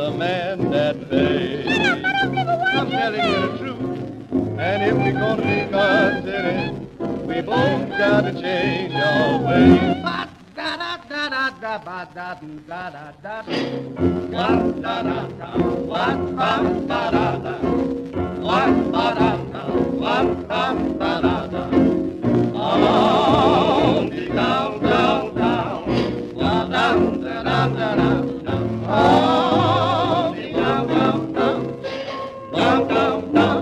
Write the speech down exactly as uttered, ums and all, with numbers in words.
a man that pays. I'm telling you the truth, and if we're gonna be considered, we both got to change our ways. Ba-da-da-da-da-ba-da-da-da-da. Wa-da-da-da, wa-ba-ba-da-da. Wa-ba-da-da, wa-ba-ba-da-da. On the down, down, down. Wa-dum-da-dum-da-dum. On the down, down, down. Down, down, down.